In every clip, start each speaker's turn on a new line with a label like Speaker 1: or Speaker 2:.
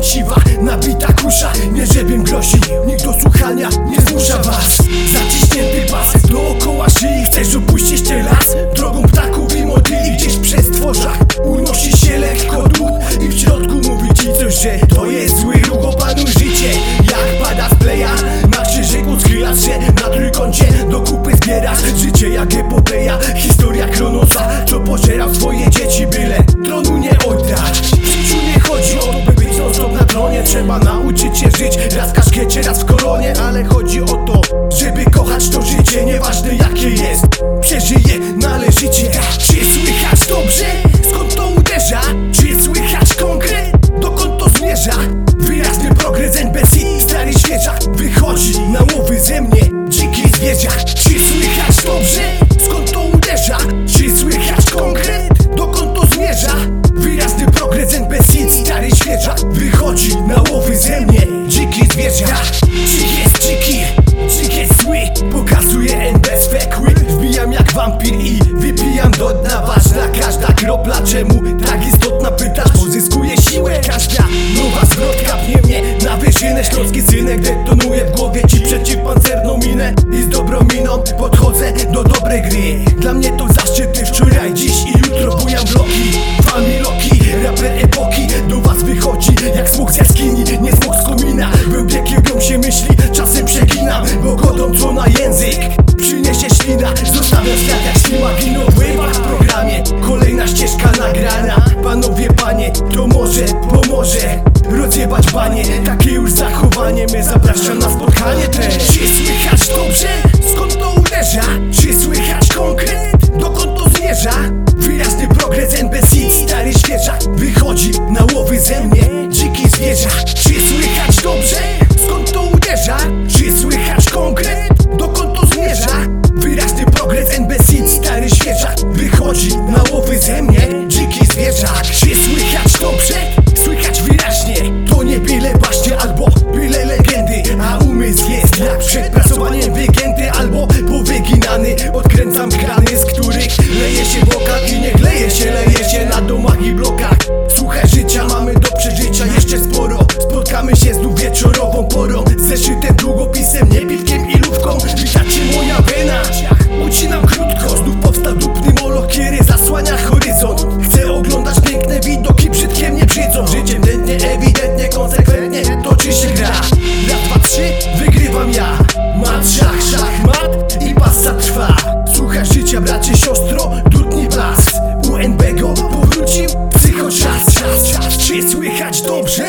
Speaker 1: siwa, nabita kusza. Nie żebym groził, nikt do słuchania nie zmusza was. Zaciśnięty pas dookoła szyi, chcesz opuścić ten las? Drogą ptaków i motyli gdzieś przez tworzach unosi się lekko duch i w środku mówi ci coś, że to jest zły ruch. Opanuj życie, jak pada z pleja. Na krzyżyku schylasz się, na trójkącie do kupy zbierasz. Życie jak epopeja, historia Kronosa, co pożerał swoje dzieci, byle tronu nie oddać. W życiu nie chodzi o to, by być non stop na tronie. Trzeba nauczyć się żyć, raz w kaszkiecie, raz w koronie. Ale chodzi o to, żeby kochać to życie, nieważne jakie jest, przeżyje należycie. Czy słychać dobrze? Skąd to uderza? Czy słychać konkret? Dokąd to zmierza? Wyraźny progres NBC, stary świeżak wychodzi na łowy ze mnie, dziki zwierzak. Czy słychać dobrze? Skąd to uderza? Czy słychać konkret? Dokąd to zmierza? Wyraźny progres NBC, stary świeżak wychodzi na łowy ze mnie, dziki zwierzak. Dzik jest dziki, dzik jest zły, pokazuje NB swe kły. Wbijam jak wampir i wypijam do dna. Ważna każda kropla, czemu tak istotna, pytasz? Pozyskuję siłę, każda nowa zwrotka pnie mnie na wyżynę. Śląski synek detonuje w głowie ci przeciwpancerną minę i z dobrą miną podchodzę do dobrej gry. Dla mnie to zaszczyty wczoraj, dziś i jutro bujam bloki. Familoki, raper epoki do was wychodzi jak smok z jaskini, nie smok z komina. Wybiegiem się myśli, czasem przeginam, bo godą co na język przyniesie ślina. Zostawiam świat jak ślimagino w programie. Kolejna ścieżka nagrana. Panowie, panie, to może pomoże rozjebać banie. Takie już zachowanie mnie zaprasza na spotkanie też. Czy słychać dobrze? Skąd to uderza? Czy słychać konkret? Dokąd to zmierza? Wyraźny progres NBC, stary świeżak wychodzi na łowy ze mnie, dziki zwierzak. Czy słychać dobrze? Skąd to uderza? Czy słychać konkret? Dokąd to zmierza? Wyraźny progres NBC, stary świeżak wychodzi na łowy ze mnie, dziki zwierzak. Czy słychać dobrze? Słychać wyraźnie, to nie byle baśnie albo byle legendy, a umysł jest jak przed pracowaniem wygięty albo powyginany. Odkręcam krany, z których leje się wokal i niech leje się na domach i blokach. Słuchaj życia, mamy do przeżycia jeszcze sporo. Spotkamy się znów wieczorową porą, zeszytem, długopisem, niebitkiem i lówką. Witacie moja wena, ucinam krótko. Znów powstał dupny moloch, kiedy zasłania horyzont. Chcę oglądać piękne widoki, brzydkie mnie brzydzą. Życiem tętnie, ewidentnie, konsekwentnie toczy się gra. Raz, dwa, trzy, wygrywam ja. Mat, szachmat i pasa trwa. Słuchaj życia, bracie, siostro, dudni blask. UNB go powrócił, psychoczas. Czy słychać dobrze?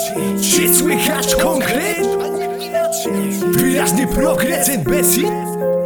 Speaker 1: Czy słychać konkret? Wyraźny progres NBC,